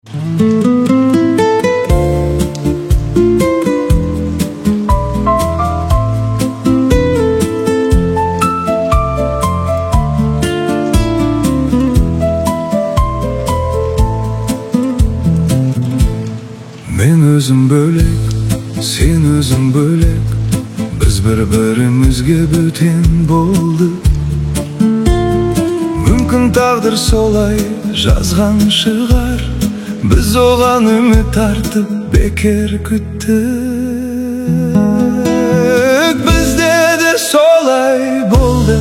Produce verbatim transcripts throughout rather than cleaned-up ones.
Men özüm bölek, sen özüm bölek, biz bir-birimizge böten boldık. Mümkün taqdir solay жазган шығар, biz oğan ümit artıp beker küttük. Bizde de solay boldu,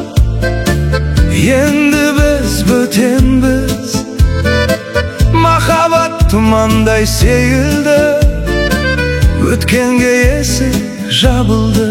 endi biz bötenbiz. Mahabat tumanday seyildi, ötkenge esik jabıldı.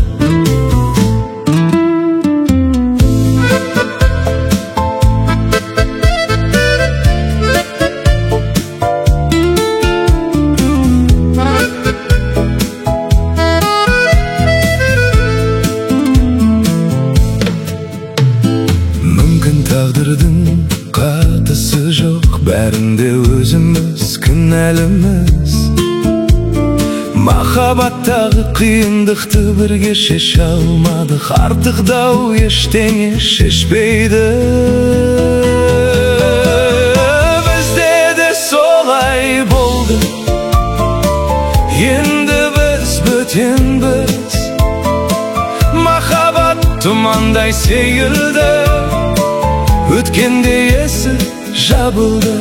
Mümkün taqdirdin qatısı жоқ, bәрінде өзіміз кінәліміз. Махабаттағы қиындықты бірге шеше алмадық, артық дау ештеңе шешпейді. Бізде де солай болды, енді біз бөтенбіз. Махаббат тұмандай сейілді, өткенде есік жабылды.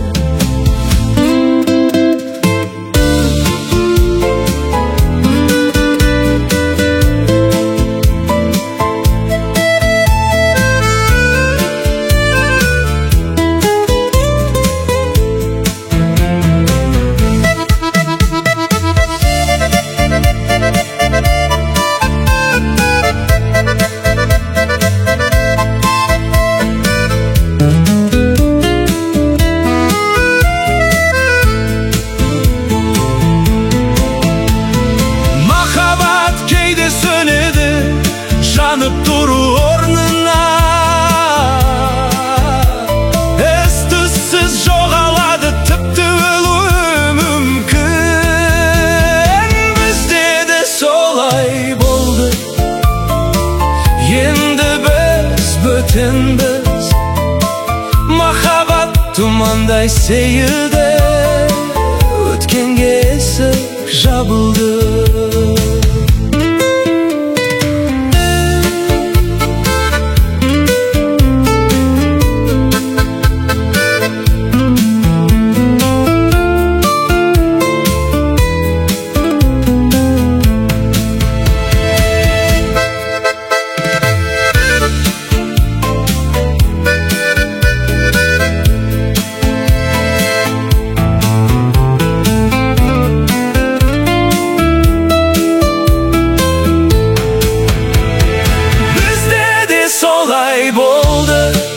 Жанып тұру орнына, із-түзсіз жоғалады, тіпті өлуі мүмкін. Бізде де солай болды, енді біз бөтенбіз. Махаббат тұмандай сейілді, өткенге есік жабылды. Solay boldu,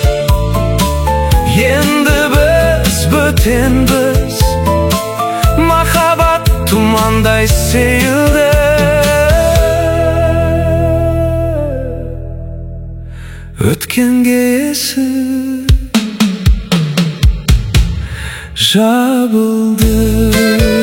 endi biz bötenbiz. Mahabat tumanday seyildi, ötkenge esik jabıldı.